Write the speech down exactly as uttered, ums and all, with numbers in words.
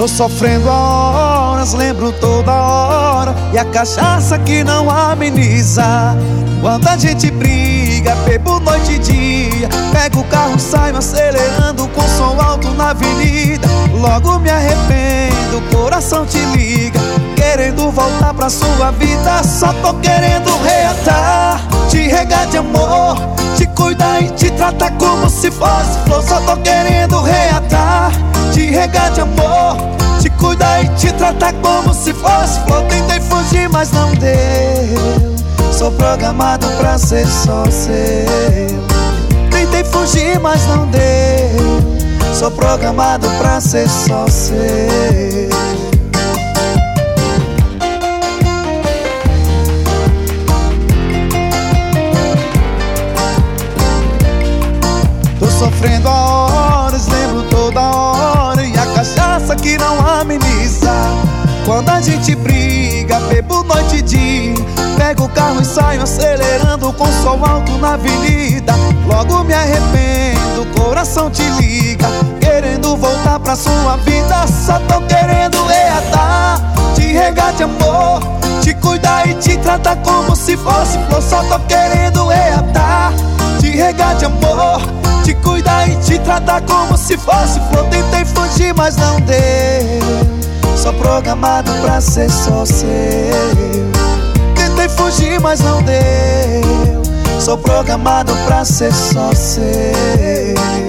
Tô sofrendo há horas, lembro toda hora, e a cachaça que não ameniza. Quando a gente briga, bebo noite e dia, pego o carro, saio acelerando com som alto na avenida. Logo me arrependo, o coração te liga, querendo voltar pra sua vida. Só tô querendo reatar, te regar de amor, te cuidar e te tratar como se fosse flor. Só tô querendo reatar, te regar de amor, te cuidar e te tratar como se fosse flor. Tentei fugir, mas não deu, sou programado pra ser só seu. Tentei fugir, mas não deu, sou programado pra ser só seu. Tô sofrendo há horas, lembro toda hora, e a cachaça que não ameniza. Quando a gente briga, bebo noite e dia, pego o carro e saio acelerando com som alto na avenida. Logo me arrependo, o coração te liga, querendo voltar pra sua vida. Só tô querendo reatar, te regar de amor, te cuidar e te tratar como se fosse flor. Só tô querendo reatar, te regar de amor, te cuidar e te tratar como se fosse flor. Tentei fugir, mas não deu, sou programado pra ser só seu. Tentei fugir, mas não deu, sou programado pra ser só seu.